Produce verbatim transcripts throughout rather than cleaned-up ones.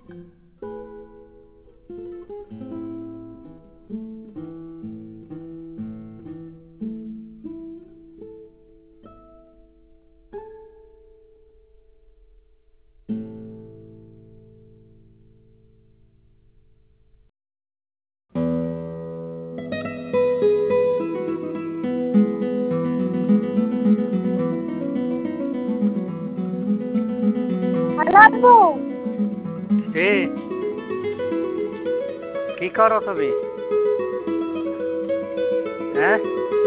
বাবু এ কি করো তুমি? হ্যাঁ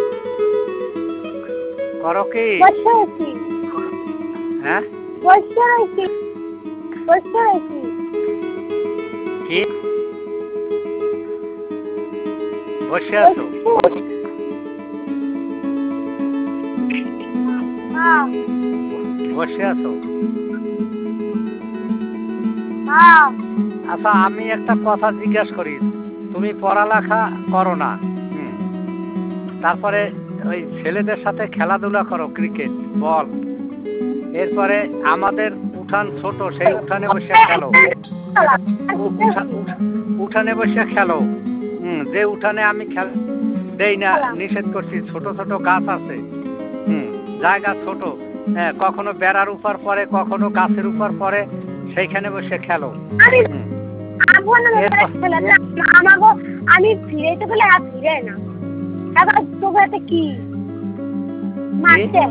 করো কি? বসে আছি। হ্যাঁ বসে আছি বসে আছি। কি বসে আছো? হ্যাঁ বসে আছো? হ্যাঁ আচ্ছা আমি একটা কথা জিজ্ঞাসা করি, তুমি পড়ালেখা করো না, হুম, তারপরে ওই ছেলেদের সাথে খেলাধুলা করো, ক্রিকেট বল, এরপরে আমাদের উঠান ছোট, সেই উঠানে বসে খেলো, উঠানে বসে খেলো, হুম, যে উঠানে আমি খেল দেই না, নিষেধ করছি, ছোট ছোট গাছ আছে, হুম, জায়গা ছোট, হ্যাঁ, কখনো বেড়ার উপর পরে, কখনো গাছের উপর পরে, সেইখানে বসে খেলো। আমি ফিরেতে বলে আর ফিরে না, তোকে কি মারতে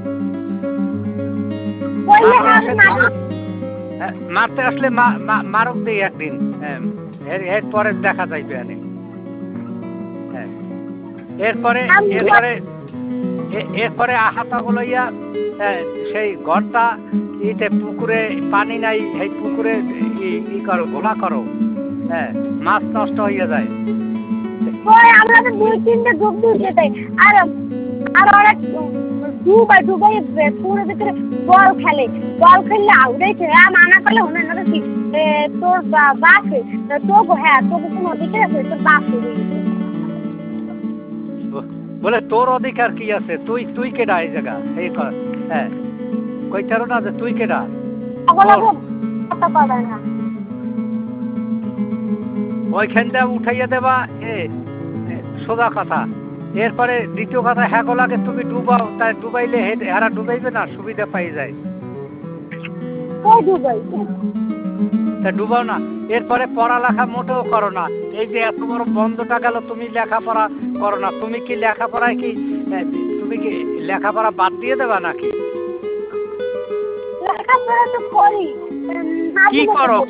মারতে আসলে মারক দিই একদিন, এর পরে দেখা যাইবে। হ্যাঁ এরপরে এরপরে এরপরে আহাতা বলাইয়া সেই ঘরটা ইতে পুকুরে পানি নাই, এই পুকুরে ই করো, ঘোলা করো, হ্যাঁ, মাছ নষ্ট হইয়া যায়। আমরা তো দুই তিনটে ডুব দিয়ে দেয়, আর আর অনেক ডুবাই ডুবাই পুকুরের ভিতরে বল খেলে, বল খেললে আউড়াইছে, মানা করলে ওনার নাকি তোর বাপ তো, হ্যাঁ তোর কোনো অধিকার আছে? তোর বাপ বলে তোর অধিকার কি আছে? তুই তুই কেডা এই জায়গা? এই কর, হ্যাঁ, কইতারো না যে তুই কেডা? ওইখানটা উঠাইয়া দেবা, এ সোজা কথা। এরপরে দ্বিতীয় কথা, হ্যাঁ লাগে তুমি ডুবাও, তাই ডুবাইলে এরা ডুবাইবে না, সুবিধা পাই যায়, তা ডুবাও না। এরপরে পড়ালেখা মোটেও করো না, এই যে এত বড় বন্ধটা গেল, তুমি লেখাপড়া করো না, তুমি কি লেখাপড়ায় কি তুমি কি লেখাপড়া বাদ দিয়ে দেবা নাকি? লেখাপড়া তো করি। কি করো?